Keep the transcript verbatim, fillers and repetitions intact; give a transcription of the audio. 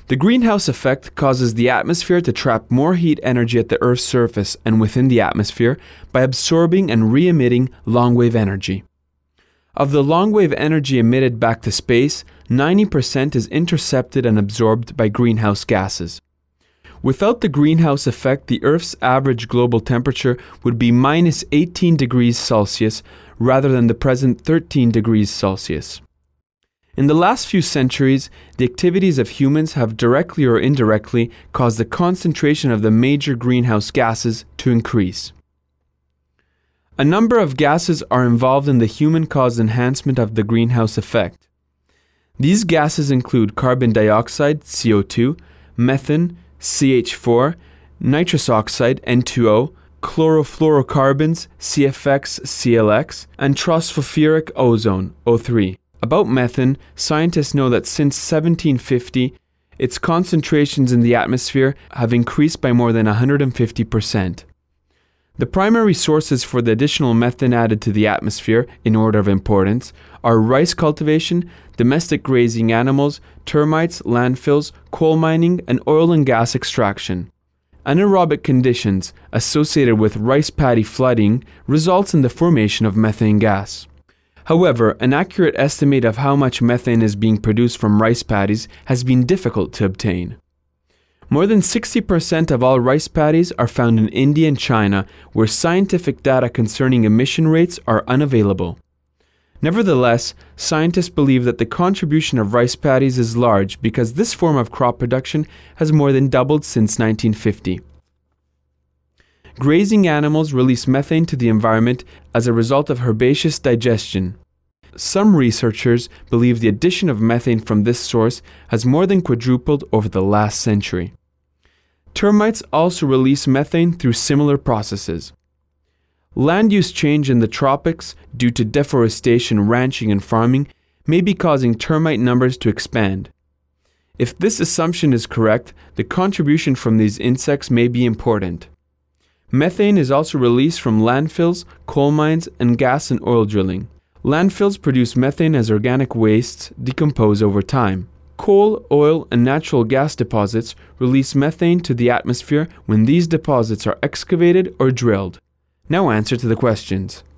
The greenhouse effect causes the atmosphere to trap more heat energy at the Earth's surface and within the atmosphere by absorbing and re-emitting long-wave energy. Of the long-wave energy emitted back to space, ninety percent is intercepted and absorbed by greenhouse gases. Without the greenhouse effect, the Earth's average global temperature would be minus eighteen degrees Celsius rather than the present thirteen degrees Celsius. In the last few centuries, the activities of humans have directly or indirectly caused the concentration of the major greenhouse gases to increase. A number of gases are involved in the human-caused enhancement of the greenhouse effect. These gases include carbon dioxide, C O two, methane, C H four, nitrous oxide, N two O, chlorofluorocarbons, C F X, C L X, and tropospheric ozone, O three. About methane, scientists know that since seventeen fifty, its concentrations in the atmosphere have increased by more than one hundred fifty percent. The primary sources for the additional methane added to the atmosphere, in order of importance, are rice cultivation, domestic grazing animals, termites, landfills, coal mining, and oil and gas extraction. Anaerobic conditions associated with rice paddy flooding results in the formation of methane gas. However, an accurate estimate of how much methane is being produced from rice paddies has been difficult to obtain. More than sixty percent of all rice paddies are found in India and China, where scientific data concerning emission rates are unavailable. Nevertheless, scientists believe that the contribution of rice paddies is large because this form of crop production has more than doubled since nineteen fifty. Grazing animals release methane to the environment as a result of herbaceous digestion. Some researchers believe the addition of methane from this source has more than quadrupled over the last century. Termites also release methane through similar processes. Land use change in the tropics due to deforestation, ranching, and farming may be causing termite numbers to expand. If this assumption is correct, the contribution from these insects may be important. Methane is also released from landfills, coal mines, and gas and oil drilling. Landfills produce methane as organic wastes decompose over time. Coal, oil, and natural gas deposits release methane to the atmosphere when these deposits are excavated or drilled. Now answer to the questions.